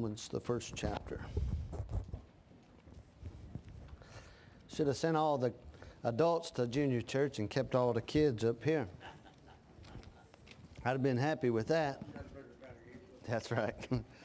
Romans, the first chapter. Should have sent all the adults to junior church and kept all the kids up here. I'd have been happy with that. That's right.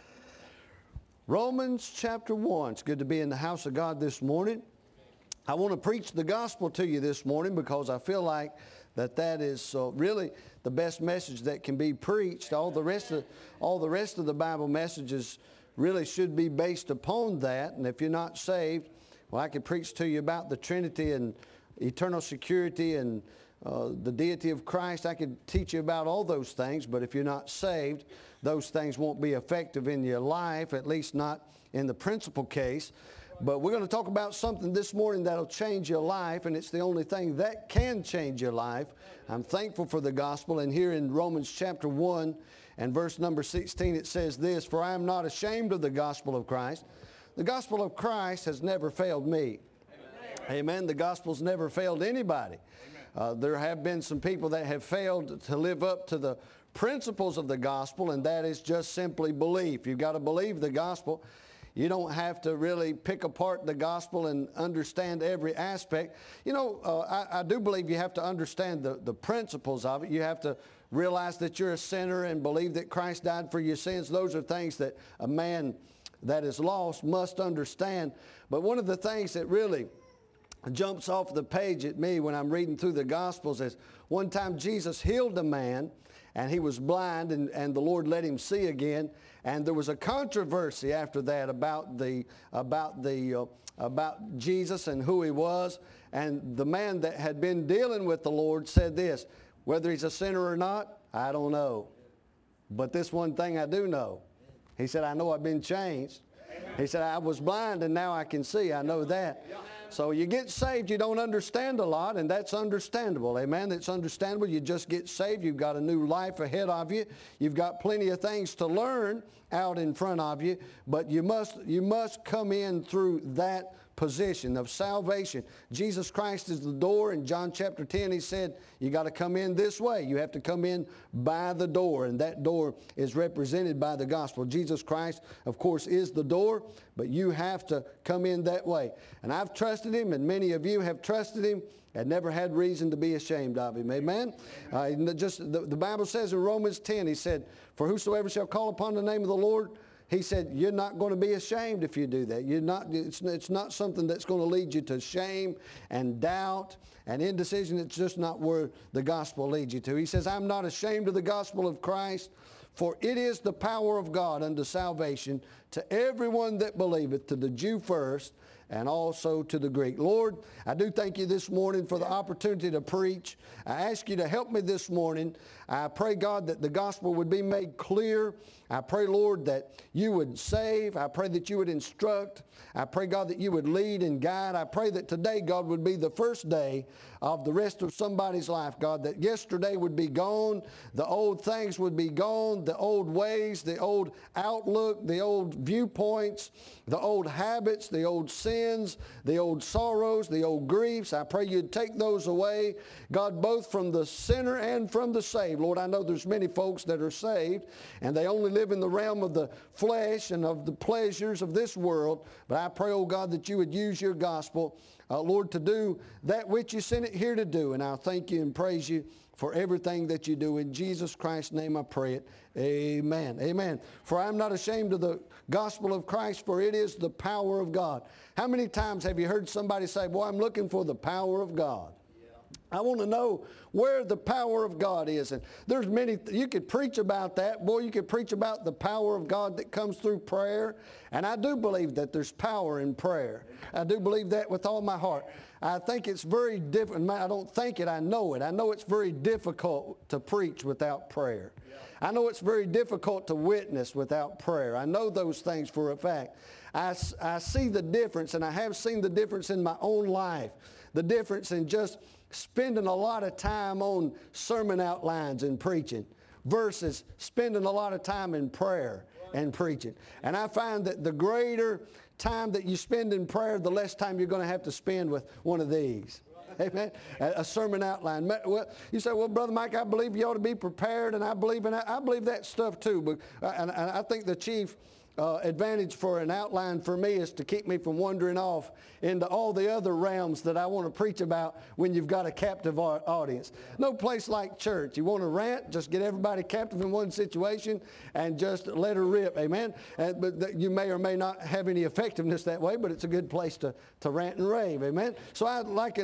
Romans chapter 1. It's good to be in the house of God this morning. I want to preach the gospel to you this morning because I feel like that is really the best message that can be preached. All the rest of the Bible messages really should be based upon that. And if you're not saved, well, I could preach to you about the Trinity and eternal security and the deity of Christ. I could teach you about all those things, but if you're not saved, those things won't be effective in your life, at least not in the principal case. But we're going to talk about something this morning that'll change your life, and it's the only thing that can change your life. I'm thankful for the gospel, and here in Romans chapter 1 and verse number 16 it says this, "For I am not ashamed of the gospel of Christ." The gospel of Christ has never failed me. Amen. The gospel's never failed anybody. There have been some people that have failed to live up to the principles of the gospel, and that is just simply belief. You've got to believe the gospel. You don't have to really pick apart the gospel and understand every aspect. You know, I do believe you have to understand the principles of it. You have to realize that you're a sinner and believe that Christ died for your sins. Those are things that a man that is lost must understand. But one of the things that really jumps off the page at me when I'm reading through the Gospels is one time Jesus healed a man and he was blind and the Lord let him see again. And there was a controversy after that about Jesus and who he was. And the man that had been dealing with the Lord said this, "Whether he's a sinner or not, I don't know. But this one thing I do know." He said, "I know I've been changed." He said, "I was blind and now I can see. I know that." So you get saved, you don't understand a lot, and that's understandable. Amen. It's understandable. You just get saved. You've got a new life ahead of you. You've got plenty of things to learn out in front of you, but you must come in through that position of salvation. Jesus Christ is the door. In John chapter 10, he said, you got to come in this way. You have to come in by the door, and that door is represented by the gospel. Jesus Christ, of course, is the door, but you have to come in that way. And I've trusted him, and many of you have trusted him and never had reason to be ashamed of him. Amen? The Bible says in Romans 10, he said, "For whosoever shall call upon the name of the Lord," he said, you're not going to be ashamed if you do that. It's not something that's going to lead you to shame and doubt and indecision. It's just not where the gospel leads you to. He says, "I'm not ashamed of the gospel of Christ, for it is the power of God unto salvation to everyone that believeth, to the Jew first, and also to the Greek." Lord, I do thank you this morning for the opportunity to preach. I ask you to help me this morning. I pray, God, that the gospel would be made clear. I pray, Lord, that you would save. I pray that you would instruct. I pray, God, that you would lead and guide. I pray that today, God, would be the first day of the rest of somebody's life, God, that yesterday would be gone, the old things would be gone, the old ways, the old outlook, the old viewpoints, the old habits, the old sins, the old sorrows, the old griefs. I pray you'd take those away, God, both from the sinner and from the saved. Lord, I know there's many folks that are saved and they only live in the realm of the flesh and of the pleasures of this world. But I pray, oh God, that you would use your gospel, Lord, to do that which you sent it here to do. And I'll thank you and praise you for everything that you do. In Jesus Christ's name I pray it. Amen. Amen. "For I am not ashamed of the gospel of Christ, for it is the power of God." How many times have you heard somebody say, "Boy, I'm looking for the power of God"? I want to know where the power of God is. And there's many, you could preach about that. Boy, you could preach about the power of God that comes through prayer. And I do believe that there's power in prayer. I do believe that with all my heart. I think it's very different. I don't think it, I know it. I know it's very difficult to preach without prayer. I know it's very difficult to witness without prayer. I know those things for a fact. I see the difference, and I have seen the difference in my own life. The difference in just spending a lot of time on sermon outlines and preaching versus spending a lot of time in prayer and preaching. And I find that the greater time that you spend in prayer, the less time you're going to have to spend with one of these. Amen. A sermon outline. Well, you say, "Well, Brother Mike, I believe you ought to be prepared," and I believe that stuff too. But and I think the chief advantage for an outline for me is to keep me from wandering off into all the other realms that I want to preach about when you've got a captive audience. No place like church. You want to rant, just get everybody captive in one situation and just let her rip. Amen? But you may or may not have any effectiveness that way, but it's a good place to rant and rave. Amen? So I like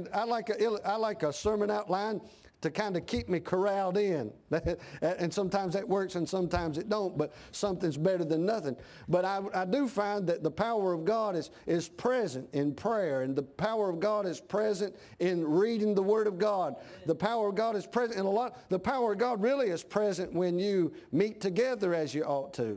a sermon outline to kind of keep me corralled in. And sometimes that works and sometimes it don't, but something's better than nothing. But I do find that the power of God is present in prayer, and the power of God is present in reading the Word of God. The power of God is present in the power of God really is present when you meet together as you ought to.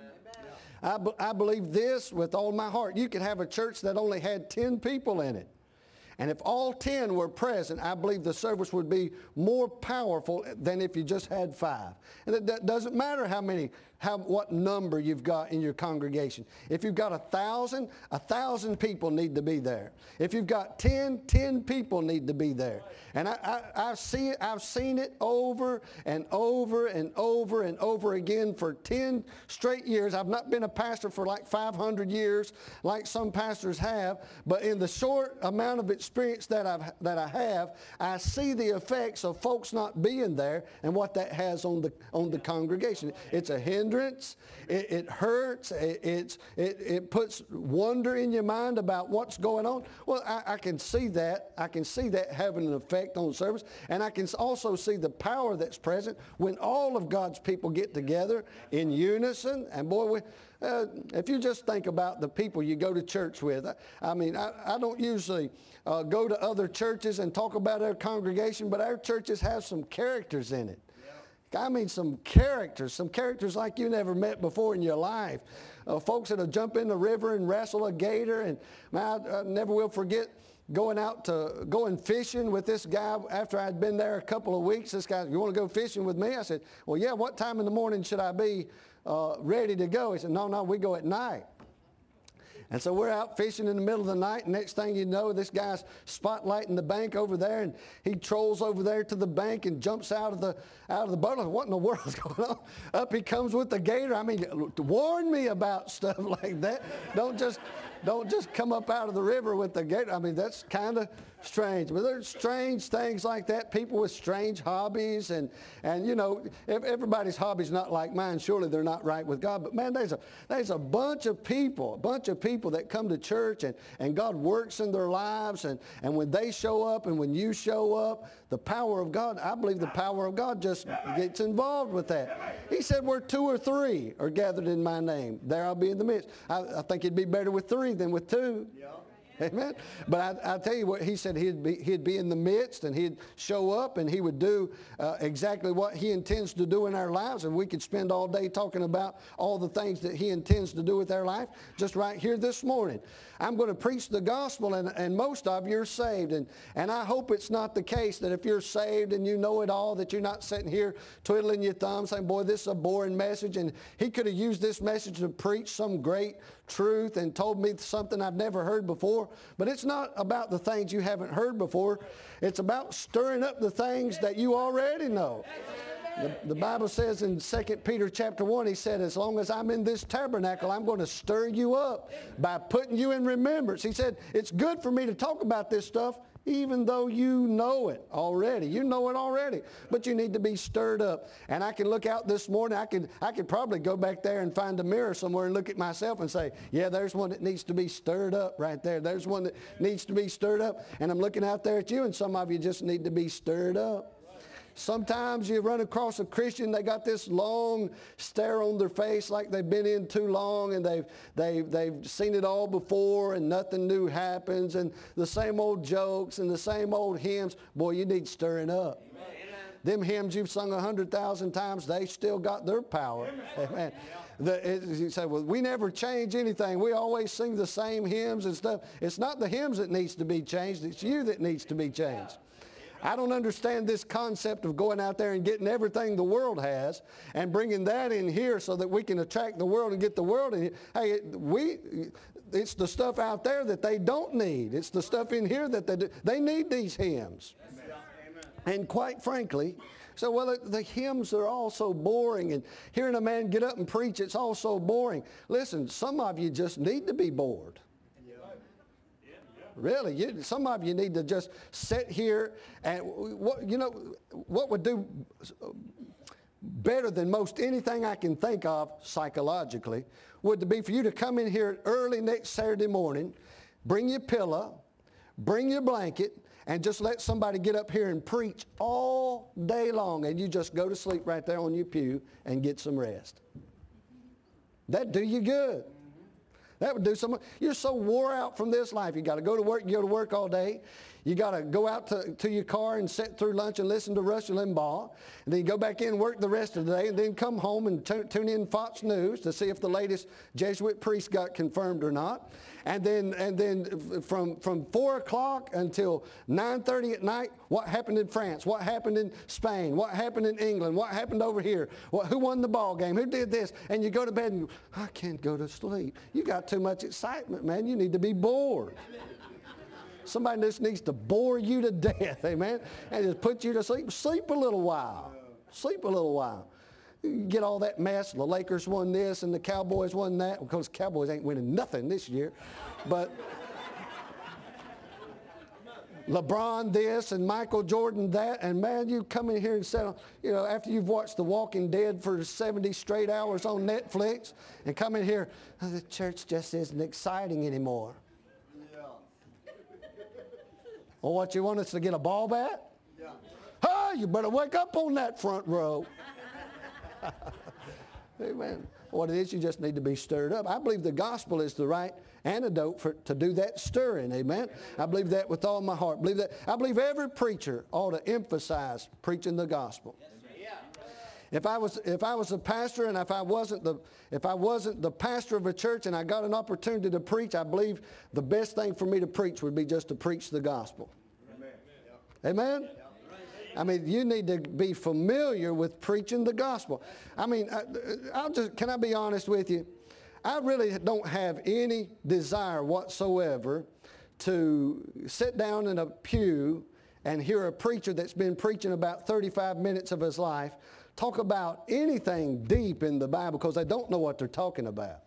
I believe this with all my heart. You could have a church that only had 10 people in it. And if all 10 were present, I believe the service would be more powerful than if you just had 5. And it doesn't matter what number you've got in your congregation. If you've got 1,000, 1,000 people need to be there. If you've got 10 people need to be there. And I've seen it over and over and over and over again for 10 straight years. I've not been a pastor for like 500 years like some pastors have, but in the short amount of experience that I have, I see the effects of folks not being there and what that has on the congregation. It's a hindrance. It hurts. It puts wonder in your mind about what's going on. Well, I can see that. I can see that having an effect on service, and I can also see the power that's present when all of God's people get together in unison. And boy, if you just think about the people you go to church with, I don't usually go to other churches and talk about our congregation, but our churches have some characters in it. I mean some characters like you never met before in your life. Folks that'll jump in the river and wrestle a gator. And I never will forget going fishing with this guy after I'd been there a couple of weeks. This guy, you want to go fishing with me? I said, well, yeah, what time in the morning should I be ready to go? He said, no, we go at night. And so we're out fishing in the middle of the night, and next thing you know, this guy's spotlighting the bank over there, and he trolls over there to the bank and jumps out of the boat. What in the world is going on? Up he comes with the gator. I mean, warn me about stuff like that. Don't just come up out of the river with the gator. I mean, that's kind of strange. But there's strange things like that, people with strange hobbies, and you know, if everybody's hobby's not like mine, surely they're not right with God. But man, there's a bunch of people that come to church, and God works in their lives, and when they show up and when you show up, the power of God, I believe the power of God just gets involved with that. He said, where 2 or 3 are gathered in my name, there I'll be in the midst. I think it'd be better with 3 than with 2. Yeah. Amen. But I tell you what, he said he'd be in the midst, and he'd show up, and he would do exactly what he intends to do in our lives. And we could spend all day talking about all the things that he intends to do with our life. Just right here this morning, I'm going to preach the gospel, and most of you are saved. And I hope it's not the case that if you're saved and you know it all, that you're not sitting here twiddling your thumbs saying, boy, this is a boring message. And he could have used this message to preach some great truth and told me something I've never heard before. But it's not about the things you haven't heard before. It's about stirring up the things that you already know. The Bible says in 2 Peter chapter 1, he said, as long as I'm in this tabernacle, I'm going to stir you up by putting you in remembrance. He said, it's good for me to talk about this stuff, even though you know it already. You know it already, but you need to be stirred up. And I can look out this morning. I could probably go back there and find a mirror somewhere and look at myself and say, yeah, there's one that needs to be stirred up right there. There's one that needs to be stirred up. And I'm looking out there at you, and some of you just need to be stirred up. Sometimes you run across a Christian, they got this long stare on their face like they've been in too long, and they've seen it all before, and nothing new happens, and the same old jokes and the same old hymns. Boy, you need stirring up. Amen. Them hymns you've sung 100,000 times, they still got their power. Amen. You say, well, we never change anything. We always sing the same hymns and stuff. It's not the hymns that needs to be changed. It's you that needs to be changed. I don't understand this concept of going out there and getting everything the world has and bringing that in here so that we can attract the world and get the world in here. Hey, it's the stuff out there that they don't need. It's the stuff in here that they do. They need these hymns. Amen. And quite frankly, So, well, the hymns are all so boring, and hearing a man get up and preach, it's all so boring. Listen, some of you just need to be bored. Really, some of you need to just sit here and, what would do better than most anything I can think of psychologically would be for you to come in here early next Saturday morning, bring your pillow, bring your blanket, and just let somebody get up here and preach all day long, and you just go to sleep right there on your pew and get some rest. That'd do you good. That would do something. You're so wore out from this life. You got to go to work. You go to work all day. You got to go out to your car and sit through lunch and listen to Rush Limbaugh. And then you go back in and work the rest of the day, and then come home and tune in Fox News to see if the latest Jesuit priest got confirmed or not. And then from 4 o'clock until 9:30 at night, what happened in France? What happened in Spain? What happened in England? What happened over here? Who won the ball game? Who did this? And you go to bed and I can't go to sleep. You got too much excitement, man. You need to be bored. Somebody just needs to bore you to death, amen, and just put you to sleep. Sleep a little while. Sleep a little while. You get all that mess. The Lakers won this and the Cowboys won that. Because Cowboys ain't winning nothing this year. But LeBron this and Michael Jordan that. And man, you come in here and sit, after you've watched The Walking Dead for 70 straight hours on Netflix, and come in here, the church just isn't exciting anymore. Well, what, you want us to get a ball bat? Yeah. Hey, you better wake up on that front row. Amen. What it is, you just need to be stirred up. I believe the gospel is the right antidote to do that stirring. Amen. I believe that with all my heart. I believe every preacher ought to emphasize preaching the gospel. If I was a pastor, and if I wasn't the pastor of a church and I got an opportunity to preach, I believe the best thing for me to preach would be just to preach the gospel. Amen? I mean, you need to be familiar with preaching the gospel. I mean, can I be honest with you? I really don't have any desire whatsoever to sit down in a pew and hear a preacher that's been preaching about 35 minutes of his life talk about anything deep in the Bible, because they don't know what they're talking about.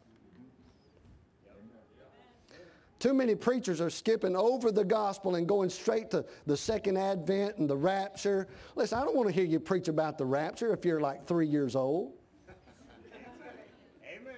Too many preachers are skipping over the gospel and going straight to the second advent and the rapture. Listen, I don't want to hear you preach about the rapture if you're like 3 years old. Amen.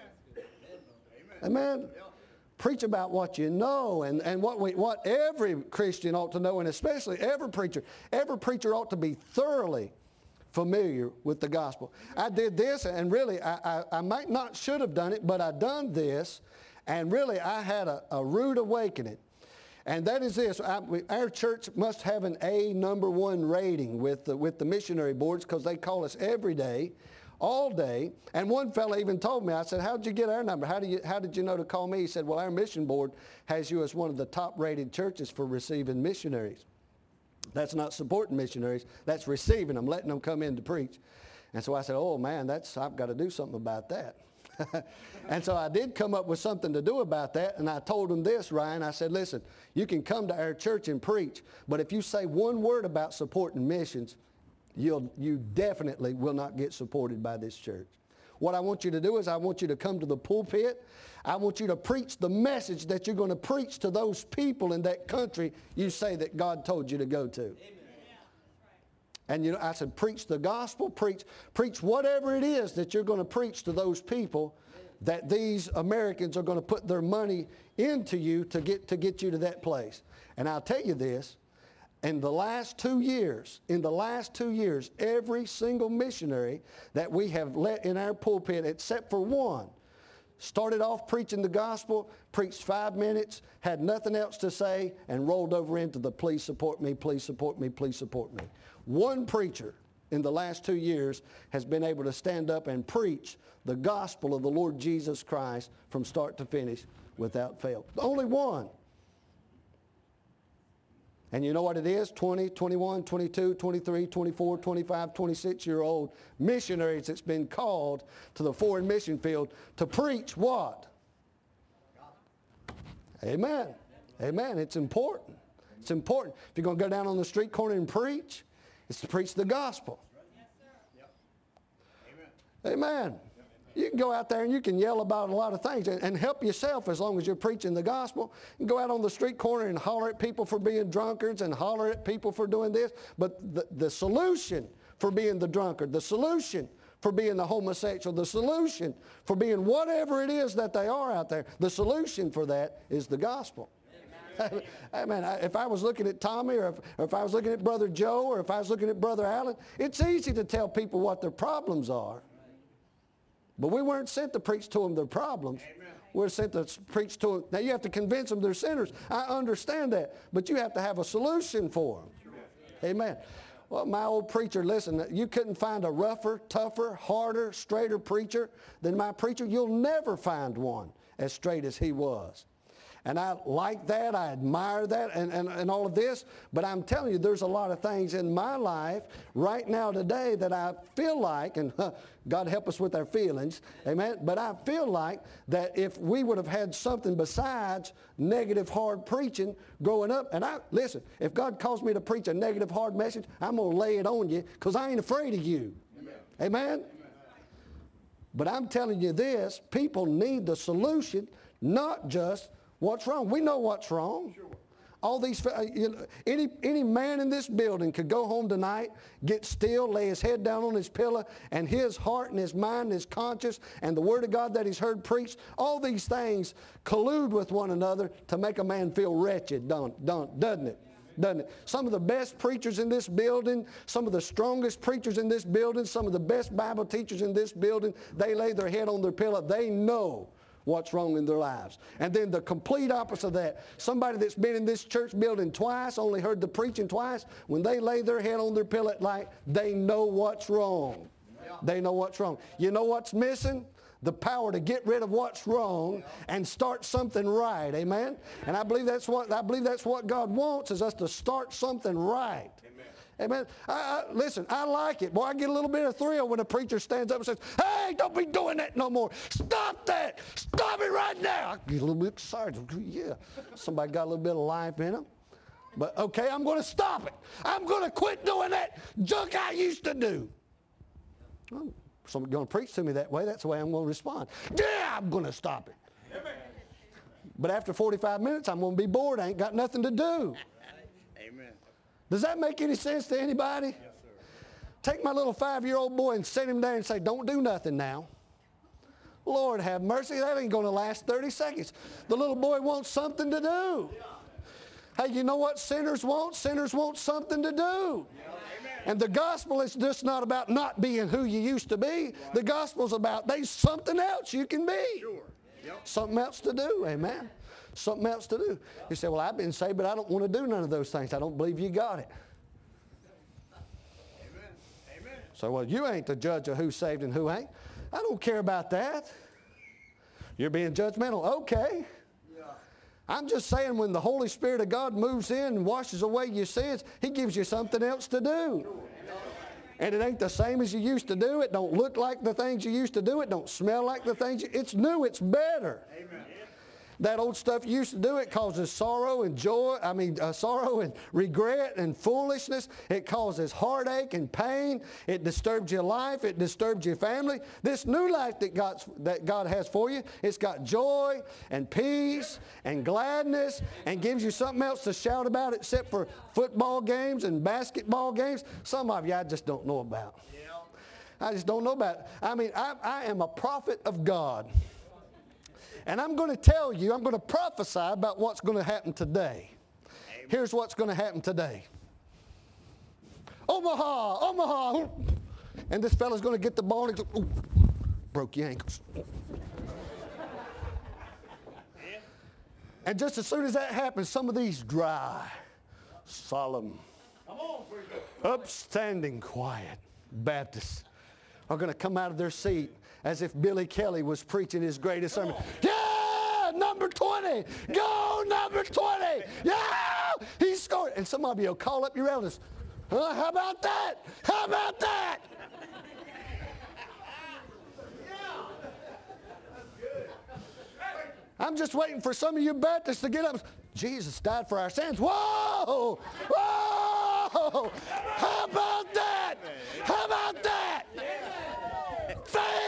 Amen. Preach about what you know and what every Christian ought to know, and especially every preacher. Every preacher ought to be thoroughly familiar with the gospel. I did this, and really I might not should have done it, but I done this, and really I had a rude awakening. And that is this: our church must have an A #1 rating with the missionary boards, because they call us every day, all day. And one fellow even told me, I said, "How did you get our number? How did you know to call me?" He said, "Well, our mission board has you as one of the top rated churches for receiving missionaries." That's not supporting missionaries. That's receiving them, letting them come in to preach. And so I said, "Oh man, I've got to do something about that." And so I did come up with something to do about that. And I told them this, Ryan. I said, "Listen, you can come to our church and preach, but if you say one word about supporting missions, you definitely will not get supported by this church. What I want you to do is I want you to come to the pulpit. I want you to preach the message that you're going to preach to those people in that country you say that God told you to go to." Amen. And I said, preach the gospel, preach whatever it is that you're going to preach to those people that these Americans are going to put their money into you to get you to that place. And I'll tell you this, in the last 2 years, every single missionary that we have let in our pulpit, except for one, started off preaching the gospel, preached 5 minutes, had nothing else to say, and rolled over into the "please support me, please support me, please support me." One preacher in the last 2 years has been able to stand up and preach the gospel of the Lord Jesus Christ from start to finish without fail. Only one. And you know what it is? 20, 21, 22, 23, 24, 25, 26-year-old missionaries that's been called to the foreign mission field to preach what? Amen. Amen. It's important. It's important. If you're going to go down on the street corner and preach, it's to preach the gospel. Amen. You can go out there and you can yell about a lot of things and help yourself as long as you're preaching the gospel. You can go out on the street corner and holler at people for being drunkards and holler at people for doing this. But the solution for being the drunkard, the solution for being the homosexual, the solution for being whatever it is that they are out there, the solution for that is the gospel. Amen. If I was looking at Tommy or if I was looking at Brother Joe or if I was looking at Brother Allen, it's easy to tell people what their problems are. But we weren't sent to preach to them their problems. Amen. We're sent to preach to them. Now you have to convince them they're sinners. I understand that. But you have to have a solution for them. Sure. Amen. Well, my old preacher, listen, you couldn't find a rougher, tougher, harder, straighter preacher than my preacher. You'll never find one as straight as he was. And I like that, I admire that and all of this, but I'm telling you, there's a lot of things in my life right now today that I feel like, and God help us with our feelings, amen, but I feel like that if we would have had something besides negative, hard preaching growing up, and listen, if God calls me to preach a negative, hard message, I'm going to lay it on you because I ain't afraid of you. Amen? Amen? But I'm telling you this, people need the solution, not just what's wrong. We know what's wrong. Sure. All these, any man in this building could go home tonight, get still, lay his head down on his pillow, and his heart and his mind and his conscience and the Word of God that he's heard preached, all these things collude with one another to make a man feel wretched, doesn't it? Doesn't it? Some of the best preachers in this building, some of the strongest preachers in this building, some of the best Bible teachers in this building, they lay their head on their pillow. They know what's wrong in their lives. And then the complete opposite of that, somebody that's been in this church building twice, only heard the preaching twice, when they lay their head on their pillow at night, they know what's wrong. Yeah. They know what's wrong. You know what's missing? The power to get rid of what's wrong and start something right. Amen? And I believe that's what God wants, is us to start something right. Amen. Listen, I like it. Boy, I get a little bit of thrill when a preacher stands up and says, hey, don't be doing that no more. Stop that. Stop it right now. I get a little bit excited. Yeah, somebody got a little bit of life in them. But okay, I'm going to stop it. I'm going to quit doing that junk I used to do. Well, somebody's going to preach to me that way. That's the way I'm going to respond. Yeah, I'm going to stop it. Amen. But after 45 minutes, I'm going to be bored. I ain't got nothing to do. Amen. Does that make any sense to anybody? Yes, sir. Take my little 5-year-old boy and set him there and say, don't do nothing now. Lord have mercy, that ain't going to last 30 seconds. The little boy wants something to do. Hey, you know what sinners want? Sinners want something to do. And the gospel is just not about not being who you used to be. The gospel's about there's something else you can be. Something else to do, amen. Something else to do. You say, well, I've been saved, but I don't want to do none of those things. I don't believe you got it. Amen. Amen. So, well, you ain't the judge of who's saved and who ain't. I don't care about that. You're being judgmental. Okay. Yeah. I'm just saying when the Holy Spirit of God moves in and washes away your sins, He gives you something else to do. Sure. And it ain't the same as you used to do. It don't look like the things you used to do. It don't smell like the things. It's new. It's better. Amen. That old stuff you used to do, it causes sorrow and sorrow and regret and foolishness. It causes heartache and pain. It disturbs your life. It disturbs your family. This new life that God has for you, it's got joy and peace and gladness and gives you something else to shout about except for football games and basketball games. Some of you I just don't know about. I just don't know about it. I am a prophet of God. And I'm going to tell you, I'm going to prophesy about what's going to happen today. Amen. Here's what's going to happen today. Omaha, Omaha. And this fella's going to get the ball and he goes, broke your ankles. And just as soon as that happens, some of these dry, solemn, upstanding, quiet Baptists are going to come out of their seat as if Billy Kelly was preaching his greatest sermon. Yeah, number 20. Go, number 20. Yeah, he scored. And some of you will call up your relatives. How about that? How about that? I'm just waiting for some of you Baptists to get up. Jesus died for our sins. Whoa! Whoa! How about that? How about that? Faith!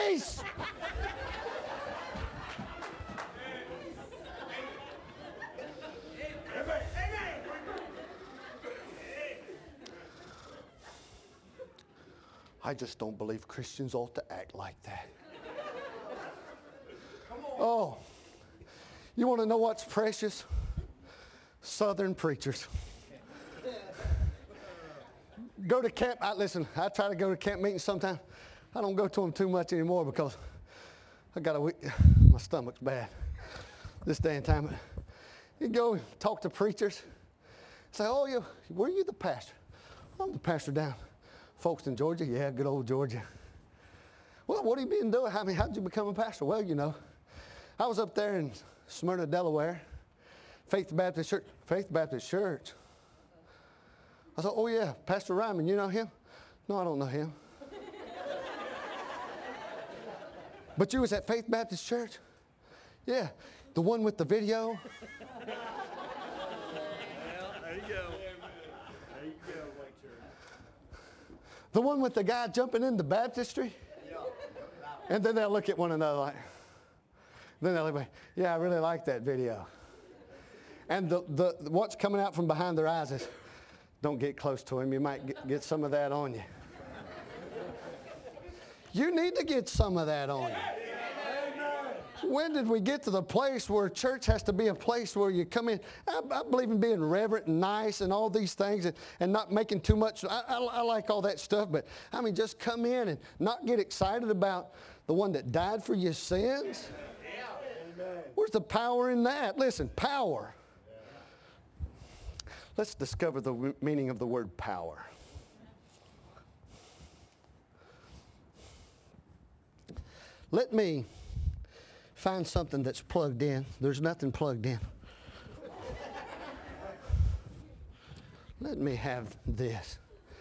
I just don't believe Christians ought to act like that. Oh, you want to know what's precious? Southern preachers. Go to camp. Listen, I try to go to camp meetings sometimes. I don't go to them too much anymore because my stomach's bad this day and time. You go talk to preachers. Say, oh, were you the pastor? I'm the pastor down Folkestone, Georgia. Yeah, good old Georgia. Well, what have you been doing? I mean, how did you become a pastor? Well, I was up there in Smyrna, Delaware, Faith Baptist Church. Faith Baptist Church. I thought, oh yeah, Pastor Ryman, you know him? No, I don't know him. But you was at Faith Baptist Church? Yeah, the one with the video. Well, there you go. There you go, White Church. The one with the guy jumping into baptistry? Yeah. And then they'll look at one another like, then they'll be, yeah, I really like that video. And what's coming out from behind their eyes is, don't get close to him. You might get some of that on you. You need to get some of that on you. When did we get to the place where church has to be a place where you come in? I believe in being reverent and nice and all these things and not making too much. I like all that stuff, but I mean, just come in and not get excited about the one that died for your sins. Where's the power in that? Listen, power. Let's discover the meaning of the word power. Let me find something that's plugged in. There's nothing plugged in. Let me have this.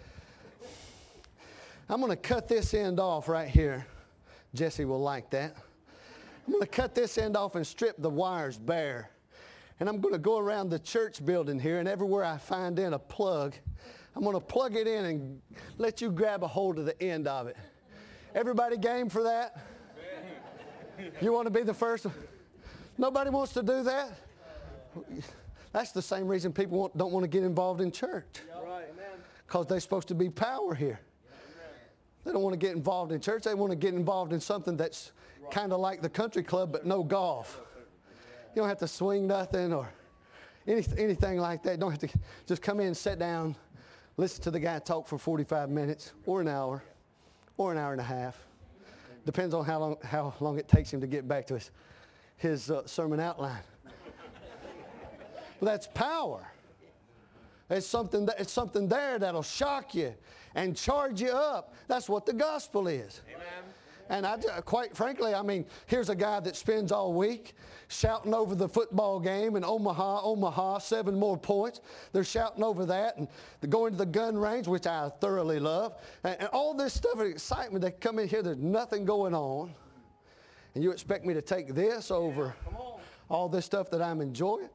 I'm going to cut this end off right here. Jesse will like that. I'm going to cut this end off and strip the wires bare. And I'm going to go around the church building here, and everywhere I find in a plug, I'm going to plug it in and let you grab a hold of the end of it. Everybody game for that? You want to be the first? Nobody wants to do that? That's the same reason people don't want to get involved in church. Because they're supposed to be power here. They don't want to get involved in church. They want to get involved in something that's kind of like the country club, but no golf. You don't have to swing nothing or anything like that. You don't have to just come in, sit down, listen to the guy talk for 45 minutes or an hour and a half. Depends on how long it takes him to get back to his sermon outline. But that's power. It's something there that'll shock you and charge you up. That's what the gospel is. Amen. And quite frankly, I mean, here's a guy that spends all week shouting over the football game in Omaha, 7 more points. They're shouting over that, and they're going to the gun range, which I thoroughly love. And all this stuff of excitement, they come in here, there's nothing going on. And you expect me to take this over all this stuff that I'm enjoying?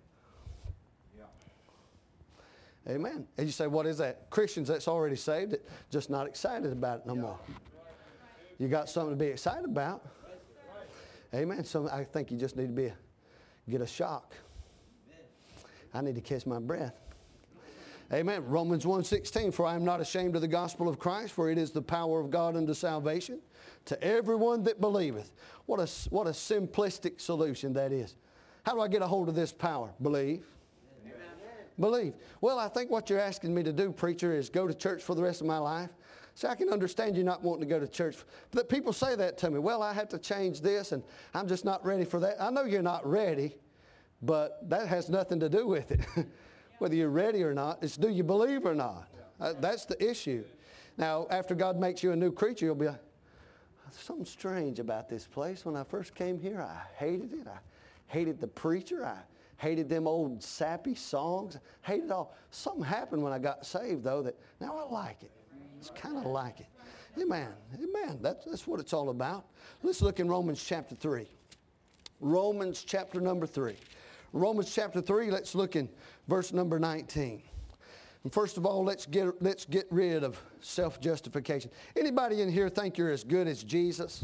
Amen. And you say, what is that? Christians that's already saved, just not excited about it no more. You got something to be excited about. Amen. So I think you just need to get a shock. I need to catch my breath. Amen. Romans 1:16, for I am not ashamed of the gospel of Christ, for it is the power of God unto salvation to everyone that believeth. What a simplistic solution that is. How do I get a hold of this power? Believe. Believe. Well, I think what you're asking me to do, preacher, is go to church for the rest of my life. See, I can understand you not wanting to go to church. But people say that to me. Well, I have to change this, and I'm just not ready for that. I know you're not ready, but that has nothing to do with it. Whether you're ready or not, it's do you believe or not. That's the issue. Now, after God makes you a new creature, you'll be like, there's something strange about this place. When I first came here, I hated it. I hated the preacher. I hated them old sappy songs. Hated all. Something happened when I got saved, though, that now I like it. It's kind of like it. Amen. Amen. That's what it's all about. Let's look in Romans chapter 3. Romans chapter number 3. Romans chapter 3, let's look in verse number 19. And first of all, let's get rid of self-justification. Anybody in here think you're as good as Jesus?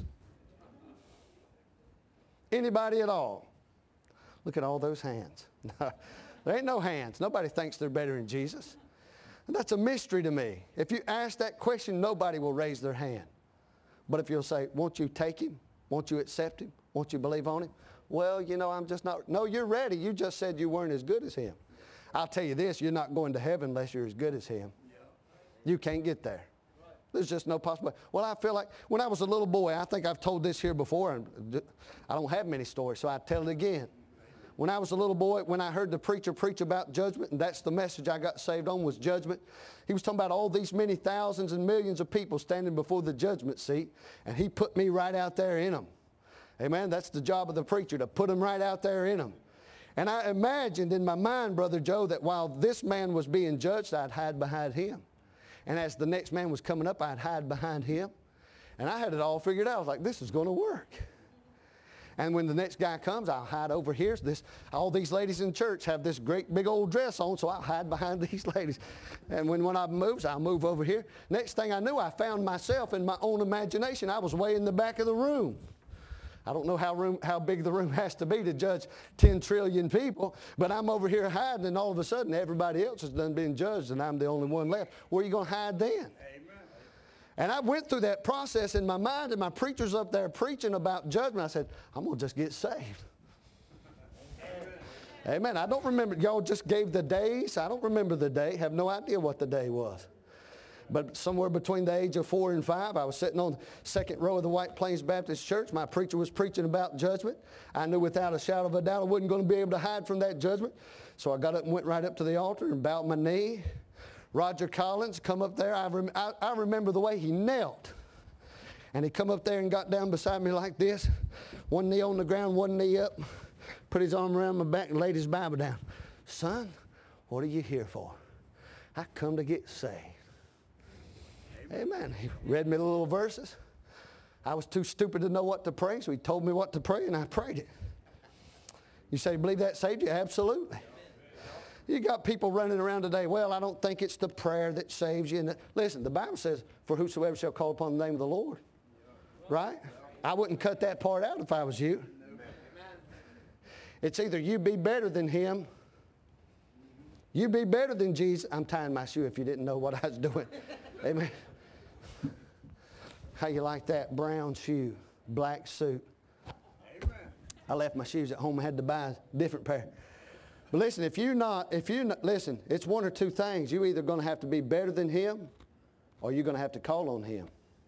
Anybody at all? Look at all those hands. There ain't no hands. Nobody thinks they're better than Jesus. And that's a mystery to me. If you ask that question, nobody will raise their hand. But if you'll say, won't you take him? Won't you accept him? Won't you believe on him? Well, you know, I'm just not. No, you're ready. You just said you weren't as good as him. I'll tell you this, you're not going to heaven unless you're as good as him. You can't get there. There's just no possibility. Well, I feel like when I was a little boy, I think I've told this here before, and I don't have many stories, so I tell it again. When I was a little boy, when I heard the preacher preach about judgment, and that's the message I got saved on was judgment, he was talking about all these many thousands and millions of people standing before the judgment seat, and he put me right out there in them. Amen? That's the job of the preacher, to put them right out there in them. And I imagined in my mind, Brother Joe, that while this man was being judged, I'd hide behind him. And as the next man was coming up, I'd hide behind him. And I had it all figured out. I was like, this is going to work. And when the next guy comes, I'll hide over here. All these ladies in church have this great big old dress on, so I'll hide behind these ladies. And when one of them moves, I'll move over here. Next thing I knew, I found myself in my own imagination. I was way in the back of the room. I don't know how big the room has to be to judge 10 trillion people, but I'm over here hiding, and all of a sudden everybody else has done been judged, and I'm the only one left. Where are you going to hide then? Amen. And I went through that process in my mind, and my preacher's up there preaching about judgment. I said, I'm going to just get saved. Amen. Amen. I don't remember. Y'all just gave the days. I don't remember the day. Have no idea what the day was. But somewhere between the age of 4 and 5, I was sitting on the second row of the White Plains Baptist Church. My preacher was preaching about judgment. I knew without a shadow of a doubt I wasn't going to be able to hide from that judgment. So I got up and went right up to the altar and bowed my knee. Roger Collins come up there. I remember the way he knelt. And he come up there and got down beside me like this. One knee on the ground, one knee up. Put his arm around my back and laid his Bible down. Son, what are you here for? I come to get saved. Amen. He read me the little verses. I was too stupid to know what to pray, so he told me what to pray, and I prayed it. You say, believe that saved you? Absolutely. You got people running around today, well, I don't think it's the prayer that saves you. And listen, the Bible says, for whosoever shall call upon the name of the Lord. Right? I wouldn't cut that part out if I was you. It's either you be better than him, you be better than Jesus. I'm tying my shoe if you didn't know what I was doing. Amen. How you like that? Brown shoe, black suit. Amen. I left my shoes at home. I had to buy a different pair. But listen, listen, it's one or two things. You're either going to have to be better than him, or you're going to have to call on him.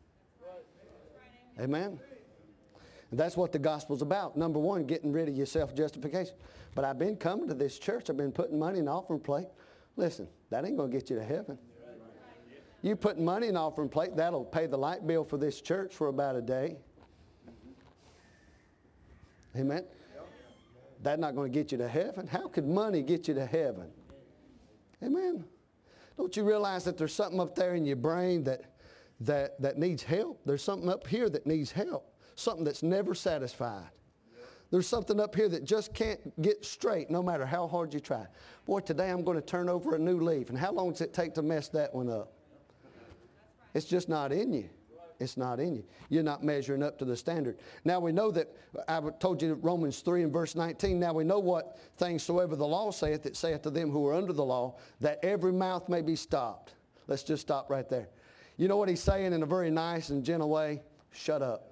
Amen. And that's what the gospel's about. Number one, getting rid of your self-justification. But I've been coming to this church. I've been putting money in the offering plate. Listen, that ain't going to get you to heaven. You put money in the offering plate, that'll pay the light bill for this church for about a day. Amen? That's not going to get you to heaven. How could money get you to heaven? Amen? Don't you realize that there's something up there in your brain that needs help? There's something up here that needs help. Something that's never satisfied. There's something up here that just can't get straight no matter how hard you try. Boy, today I'm going to turn over a new leaf. And how long does it take to mess that one up? It's just not in you. It's not in you. You're not measuring up to the standard. Now we know that, I told you Romans 3 and verse 19, now we know what things soever the law saith, it saith to them who are under the law, that every mouth may be stopped. Let's just stop right there. You know what he's saying in a very nice and gentle way? Shut up.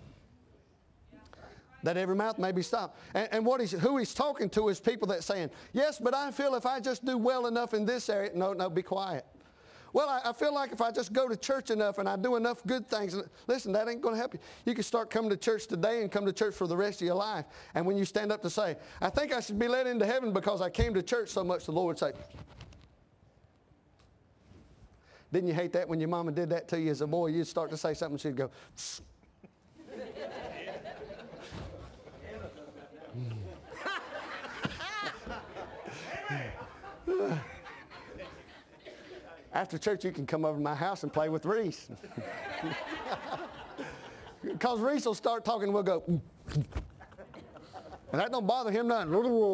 That every mouth may be stopped. And who he's talking to is people that saying, yes, but I feel if I just do well enough in this area. No, be quiet. Well, I feel like if I just go to church enough and I do enough good things, listen, that ain't going to help you. You can start coming to church today and come to church for the rest of your life. And when you stand up to say, I think I should be let into heaven because I came to church so much, the Lord would say, didn't you hate that when your mama did that to you as a boy? You'd start to say something, she'd go, psst. After church, you can come over to my house and play with Reese. Because Reese will start talking and we'll go, and that don't bother him none.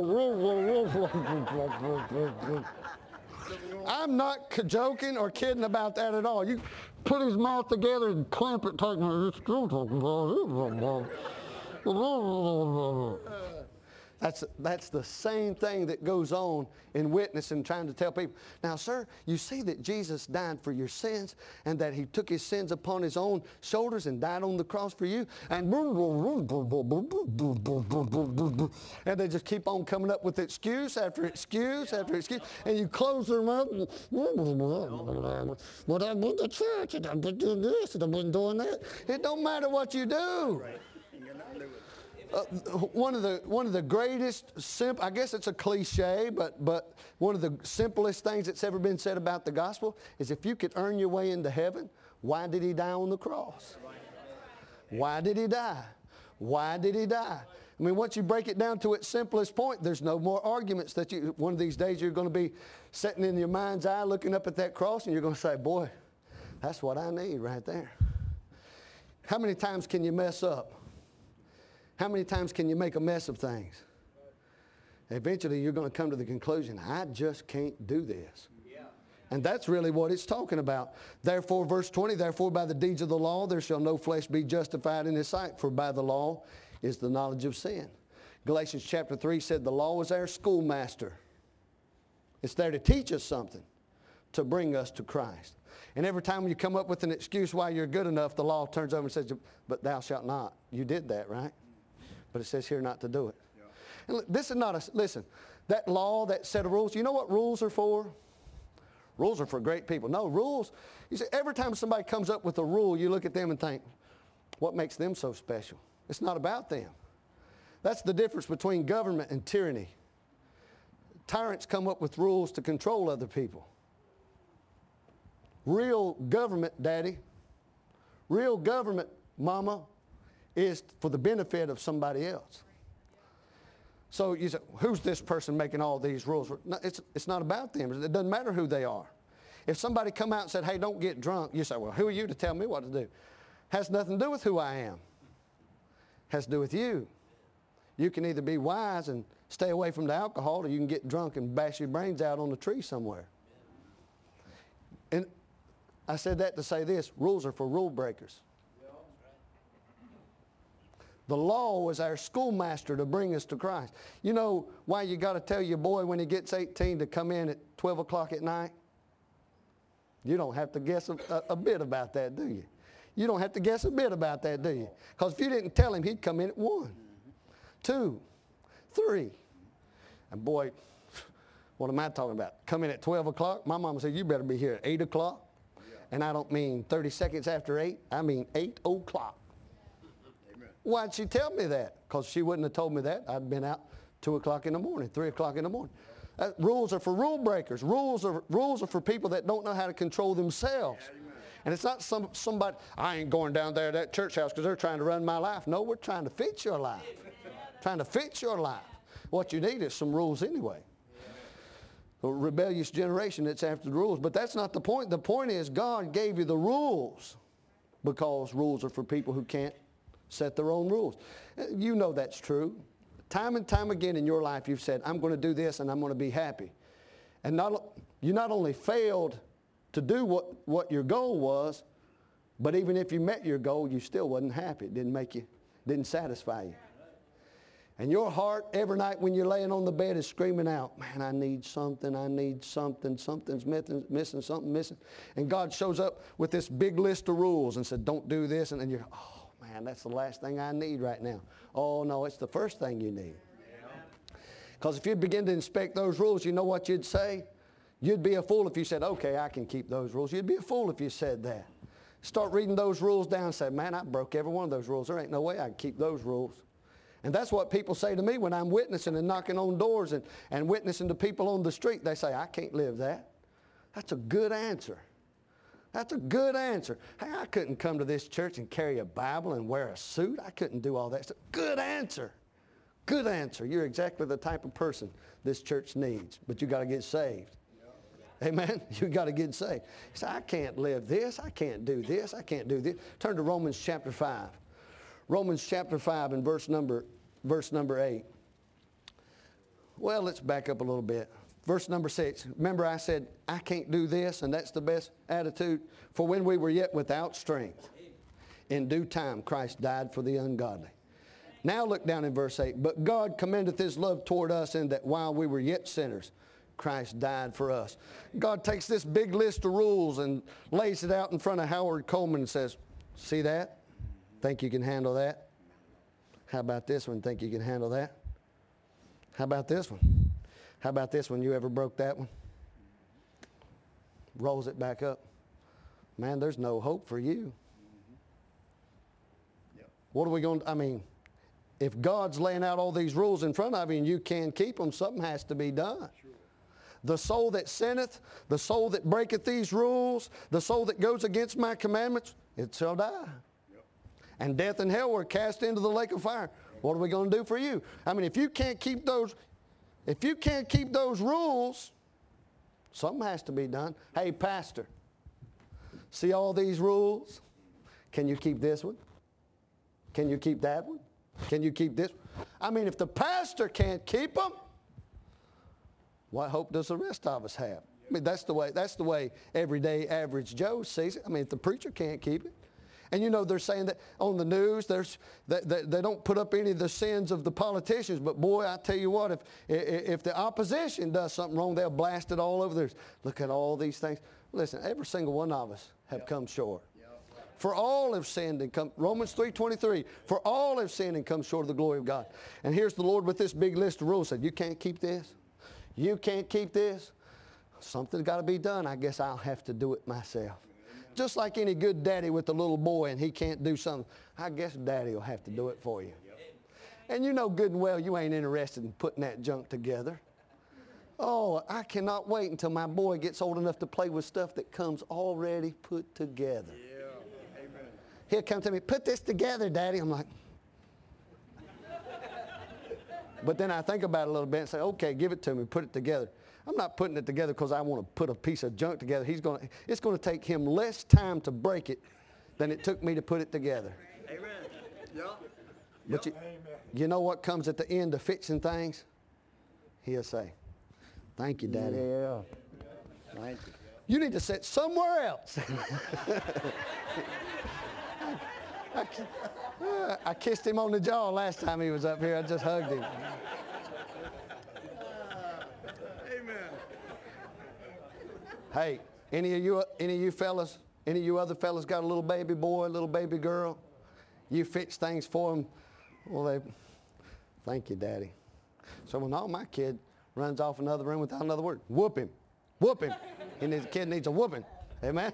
I'm not joking or kidding about that at all. You put his mouth together and clamp it tight. That's the same thing that goes on in witnessing, trying to tell people. Now, sir, you see that Jesus died for your sins and that he took his sins upon his own shoulders and died on the cross for you. And they just keep on coming up with excuse after excuse after excuse. And you close their mouth. Well, I've been to church and I've been doing this and I've been doing that. It don't matter what you do. One of the greatest, I guess it's a cliche, but one of the simplest things that's ever been said about the gospel is if you could earn your way into heaven, why did he die on the cross? Why did he die? Why did he die? I mean, once you break it down to its simplest point, there's no more arguments that one of these days you're going to be sitting in your mind's eye looking up at that cross and you're going to say, boy, that's what I need right there. How many times can you mess up? How many times can you make a mess of things? Eventually you're going to come to the conclusion, I just can't do this. And that's really what it's talking about. Therefore, verse 20, therefore by the deeds of the law there shall no flesh be justified in his sight, for by the law is the knowledge of sin. Galatians chapter 3 said the law is our schoolmaster. It's there to teach us something, to bring us to Christ. And every time you come up with an excuse why you're good enough, the law turns over and says, but thou shalt not. You did that, right? But it says here not to do it. Yeah. And this is not a, listen, that law, that set of rules, you know what rules are for? Rules are for great people. No, rules, you see, every time somebody comes up with a rule, you look at them and think, what makes them so special? It's not about them. That's the difference between government and tyranny. Tyrants come up with rules to control other people. Real government, Daddy, real government, Mama, is for the benefit of somebody else. So you say, who's this person making all these rules? No, it's not about them. It doesn't matter who they are. If somebody come out and said, hey, don't get drunk, you say, well, who are you to tell me what to do? Has nothing to do with who I am. Has to do with you. You can either be wise and stay away from the alcohol, or you can get drunk and bash your brains out on a tree somewhere. And I said that to say this, rules are for rule breakers. The law was our schoolmaster to bring us to Christ. You know why you got to tell your boy when he gets 18 to come in at 12 o'clock at night? You don't have to guess a bit about that, do you? You don't have to guess a bit about that, do you? Because if you didn't tell him, he'd come in at 1, 2, 3. And boy, what am I talking about? Come in at 12 o'clock? My mama said, you better be here at 8 o'clock. And I don't mean 30 seconds after 8. I mean 8 o'clock. Why'd she tell me that? Because she wouldn't have told me that. I'd been out 2 o'clock in the morning, 3 o'clock in the morning. Rules are for rule breakers. Rules are for people that don't know how to control themselves. And it's not somebody, I ain't going down there to that church house because they're trying to run my life. No, we're trying to fix your life. Trying to fix your life. What you need is some rules anyway. A rebellious generation that's after the rules. But that's not the point. The point is God gave you the rules because rules are for people who can't set their own rules. You know that's true. Time and time again in your life you've said, I'm going to do this and I'm going to be happy. And you not only failed to do what your goal was, but even if you met your goal, you still wasn't happy. It didn't satisfy you. And your heart every night when you're laying on the bed is screaming out, man, I need something, something's missing, something missing. And God shows up with this big list of rules and said, don't do this. And then you're, oh man, that's the last thing I need right now. Oh no, it's the first thing you need. Because if you begin to inspect those rules, you know what you'd say? You'd be a fool if you said, okay, I can keep those rules. You'd be a fool if you said that. Start reading those rules down and say, man, I broke every one of those rules. There ain't no way I can keep those rules. And that's what people say to me when I'm witnessing and knocking on doors and witnessing to people on the street. They say, I can't live that. That's a good answer. That's a good answer. Hey, I couldn't come to this church and carry a Bible and wear a suit. I couldn't do all that stuff. Good answer. Good answer. You're exactly the type of person this church needs. But you got to get saved. Amen? You got to get saved. You say, I can't live this. I can't do this. I can't do this. Turn to Romans chapter 5. Romans chapter 5 and verse number 8. Well, let's back up a little bit. Verse number 6. Remember I said, I can't do this, and that's the best attitude. For when we were yet without strength, in due time Christ died for the ungodly. Now look down in verse 8. But God commendeth his love toward us in that while we were yet sinners, Christ died for us. God takes this big list of rules and lays it out in front of Howard Coleman and says, see that? Think you can handle that? How about this one? Think you can handle that? How about this one? How about this one? You ever broke that one? Rolls it back up. Man, there's no hope for you. What are we going to, I mean, if God's laying out all these rules in front of you and you can't keep them, something has to be done. Sure. The soul that sinneth, the soul that breaketh these rules, the soul that goes against my commandments, it shall die. Yep. And death and hell were cast into the lake of fire. What are we going to do for you? I mean, if you can't keep those rules, something has to be done. Hey, pastor, see all these rules? Can you keep this one? Can you keep that one? Can you keep this? I mean, if the pastor can't keep them, what hope does the rest of us have? I mean, that's the way everyday average Joe sees it. I mean, if the preacher can't keep it. And you know, they're saying that on the news, they don't put up any of the sins of the politicians. But boy, I tell you what, if the opposition does something wrong, they'll blast it all over there. Look at all these things. Listen, every single one of us have come short. For all have sinned and come, Romans 3:23, for all have sinned and come short of the glory of God. And here's the Lord with this big list of rules. Said, you can't keep this. You can't keep this. Something's got to be done. I guess I'll have to do it myself. Just like any good daddy with a little boy and he can't do something, I guess daddy will have to do it for you. And you know good and well you ain't interested in putting that junk together. Oh, I cannot wait until my boy gets old enough to play with stuff that comes already put together. He'll come to me, put this together, Daddy. I'm like, but then I think about it a little bit and say, okay, give it to me, put it together. I'm not putting it together because I want to put a piece of junk together. It's going to take him less time to break it than it took me to put it together. Amen. Yep. But you know what comes at the end of fixing things? He'll say, thank you, Daddy. Yeah. Thank you. You need to sit somewhere else. I kissed him on the jaw last time he was up here. I just hugged him. Amen. Hey, any of you fellas, any of you other fellas got a little baby boy, a little baby girl? You fix things for them. Well, thank you, Daddy. So when all my kid runs off another room without another word, whoop him. Whoop him. And his kid needs a whooping. Amen?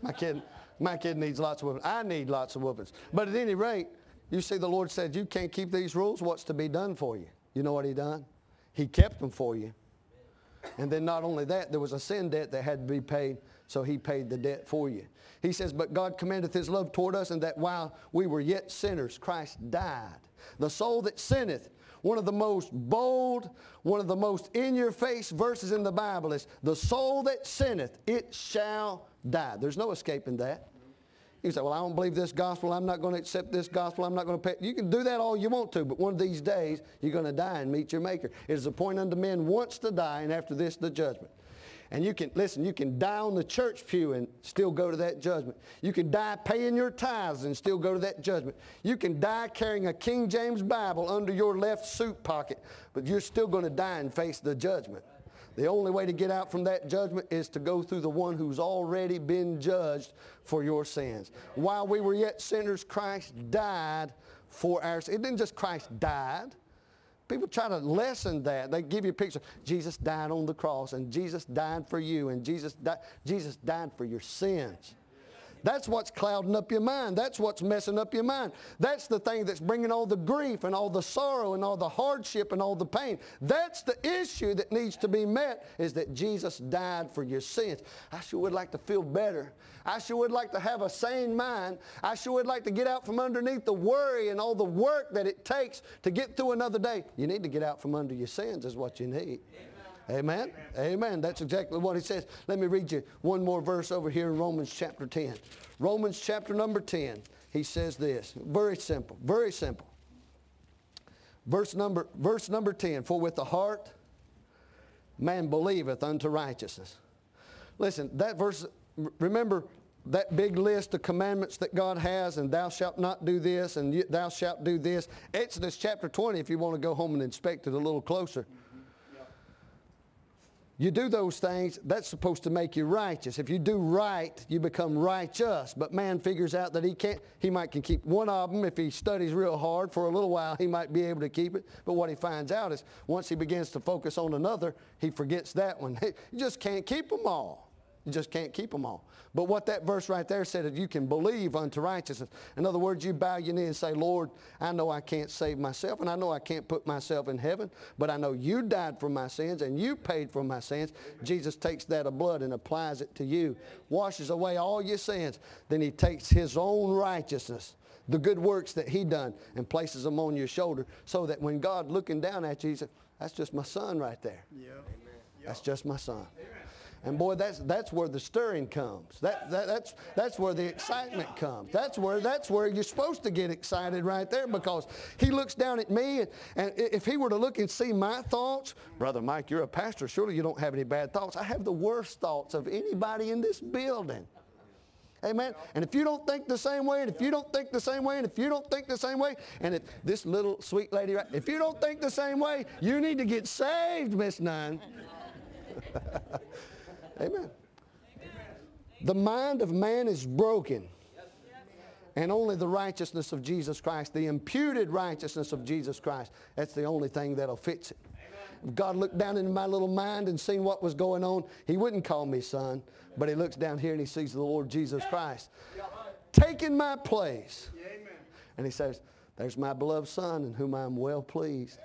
My kid needs lots of whoopings. I need lots of whoopings. But at any rate, you see the Lord said, you can't keep these rules. What's to be done for you? You know what he done? He kept them for you. And then not only that, there was a sin debt that had to be paid, so he paid the debt for you. He says, but God commendeth his love toward us, and that while we were yet sinners, Christ died. The soul that sinneth, one of the most bold, one of the most in-your-face verses in the Bible is, the soul that sinneth, it shall die. There's no escaping that. You say, well, I don't believe this gospel. I'm not going to accept this gospel. I'm not going to pay. You can do that all you want to, but one of these days, you're going to die and meet your Maker. It is appointed unto men once to die, and after this, the judgment. And you can die on the church pew and still go to that judgment. You can die paying your tithes and still go to that judgment. You can die carrying a King James Bible under your left suit pocket, but you're still going to die and face the judgment. The only way to get out from that judgment is to go through the one who's already been judged for your sins. While we were yet sinners, Christ died for our sins. It didn't just Christ died. People try to lessen that. They give you a picture. Jesus died on the cross, and Jesus died for you, and Jesus died for your sins. That's what's clouding up your mind. That's what's messing up your mind. That's the thing that's bringing all the grief and all the sorrow and all the hardship and all the pain. That's the issue that needs to be met, is that Jesus died for your sins. I sure would like to feel better. I sure would like to have a sane mind. I sure would like to get out from underneath the worry and all the work that it takes to get through another day. You need to get out from under your sins is what you need. Amen? Amen. That's exactly what he says. Let me read you one more verse over here in Romans chapter 10. Romans chapter number 10. He says this. Very simple. Very simple. Verse number 10. For with the heart man believeth unto righteousness. Listen, that verse, remember, that big list of commandments that God has, and thou shalt not do this, and thou shalt do this. Exodus chapter 20, if you want to go home and inspect it a little closer. You do those things, that's supposed to make you righteous. If you do right, you become righteous. But man figures out that he might can keep one of them. If he studies real hard for a little while, he might be able to keep it. But what he finds out is once he begins to focus on another, he forgets that one. You just can't keep them all. You just can't keep them all. But what that verse right there said is you can believe unto righteousness. In other words, you bow your knee and say, Lord, I know I can't save myself, and I know I can't put myself in heaven, but I know you died for my sins and you paid for my sins. Jesus takes that of blood and applies it to you, washes away all your sins. Then he takes his own righteousness, the good works that he done, and places them on your shoulder so that when God looking down at you, he said, that's just my son right there. That's just my son. And boy, that's where the stirring comes. That's where the excitement comes. That's where you're supposed to get excited right there, because he looks down at me, and if he were to look and see my thoughts, Brother Mike, you're a pastor, surely you don't have any bad thoughts. I have the worst thoughts of anybody in this building. Amen. And if you don't think the same way, and if you don't think the same way, and if you don't think the same way, and if this little sweet lady, right, if you don't think the same way, you need to get saved, Miss Nine. Amen. The mind of man is broken, and only the righteousness of Jesus Christ, the imputed righteousness of Jesus Christ, that's the only thing that'll fix it. If God looked down into my little mind and seen what was going on, he wouldn't call me son, but he looks down here and he sees the Lord Jesus Christ taking my place. And he says, there's my beloved son in whom I am well pleased.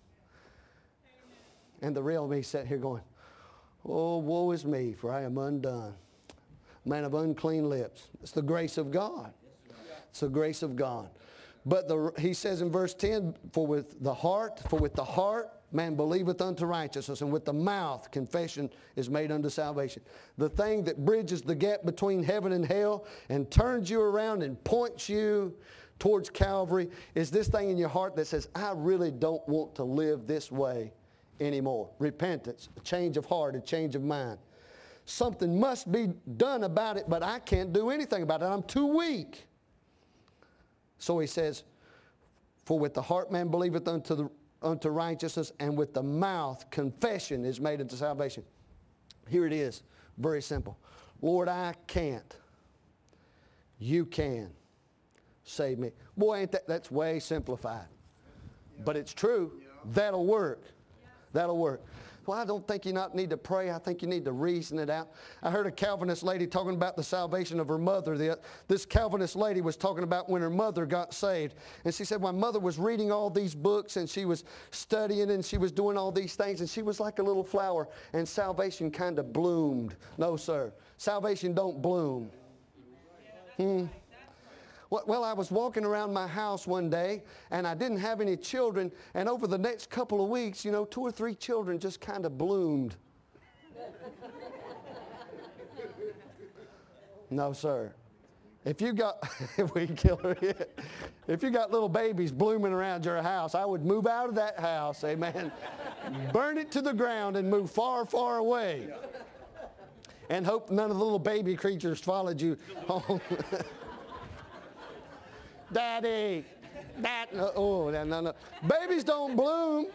And the real me sat here going, oh, woe is me, for I am undone. Man of unclean lips. It's the grace of God. It's the grace of God. But he says in verse 10, for with the heart man believeth unto righteousness, and with the mouth confession is made unto salvation. The thing that bridges the gap between heaven and hell and turns you around and points you towards Calvary is this thing in your heart that says, I really don't want to live this way anymore. Repentance, a change of heart, a change of mind. Something must be done about it, but I can't do anything about it. I'm too weak. So he says, for with the heart man believeth unto righteousness, and with the mouth confession is made unto salvation. Here it is, very simple. Lord, I can't. You can. Save me. Boy, ain't that's way simplified. But it's true. That'll work. That'll work. Well, I don't think you not need to pray. I think you need to reason it out. I heard a Calvinist lady talking about the salvation of her mother. This Calvinist lady was talking about when her mother got saved. And she said, my mother was reading all these books, and she was studying, and she was doing all these things, and she was like a little flower, and salvation kind of bloomed. No, sir. Salvation don't bloom. Well, I was walking around my house one day, and I didn't have any children, and over the next couple of weeks, 2 or 3 children just kind of bloomed. No, sir. If you got, we can kill her yet. If you got little babies blooming around your house, I would move out of that house, amen. Burn it to the ground and move far, far away. And hope none of the little baby creatures followed you home. Daddy, no. Babies don't bloom.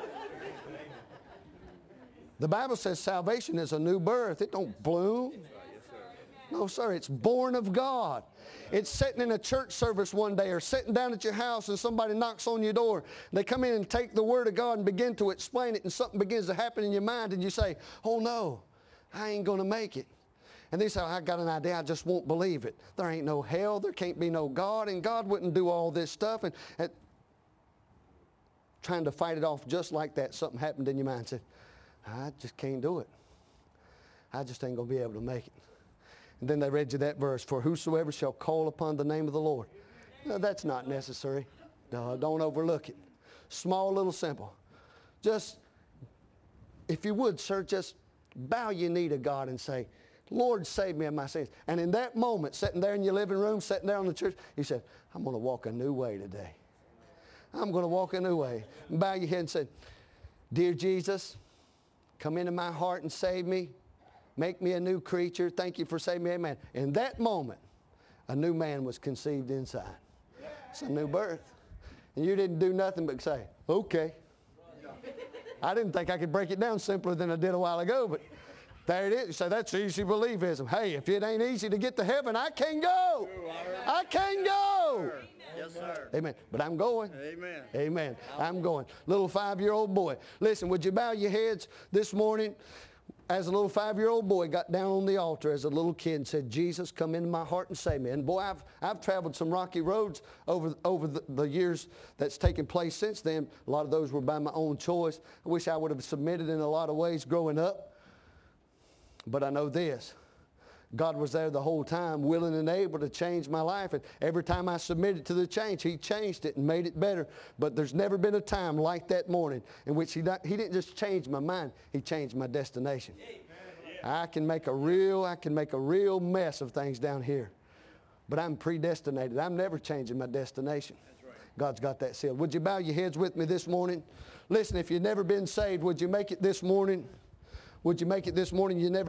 The Bible says salvation is a new birth. It don't bloom. No, sir, it's born of God. It's sitting in a church service one day or sitting down at your house and somebody knocks on your door. They come in and take the Word of God and begin to explain it, and something begins to happen in your mind, and you say, oh no, I ain't going to make it. And they say, I got an idea, I just won't believe it. There ain't no hell, there can't be no God, and God wouldn't do all this stuff. And trying to fight it off just like that, something happened in your mind and said, I just can't do it. I just ain't going to be able to make it. And then they read you that verse, for whosoever shall call upon the name of the Lord. No, that's not necessary. No, don't overlook it. Small, little, simple. Just, if you would, sir, just bow your knee to God and say, Lord, save me of my sins. And in that moment, sitting there in your living room, sitting there on the church, you said, I'm going to walk a new way today. I'm going to walk a new way. And bow your head and say, Dear Jesus, come into my heart and save me. Make me a new creature. Thank you for saving me. Amen. In that moment, a new man was conceived inside. It's a new birth. And you didn't do nothing but say, okay. I didn't think I could break it down simpler than I did a while ago, but there it is. You say, that's easy believism. Hey, if it ain't easy to get to heaven, I can't go. I can't go. Yes, sir. Amen. But I'm going. Amen. Amen. I'm going. Little 5-year-old boy. Listen, would you bow your heads this morning? As a little 5-year-old boy got down on the altar as a little kid and said, Jesus, come into my heart and save me. And boy, I've traveled some rocky roads over the years that's taken place since then. A lot of those were by my own choice. I wish I would have submitted in a lot of ways growing up. But I know this. God was there the whole time, willing and able to change my life. And every time I submitted to the change, He changed it and made it better. But there's never been a time like that morning in which He didn't just change my mind, He changed my destination. I can make a real mess of things down here. But I'm predestinated. I'm never changing my destination. God's got that sealed. Would you bow your heads with me this morning? Listen, if you've never been saved, would you make it this morning? Would you make it this morning? You never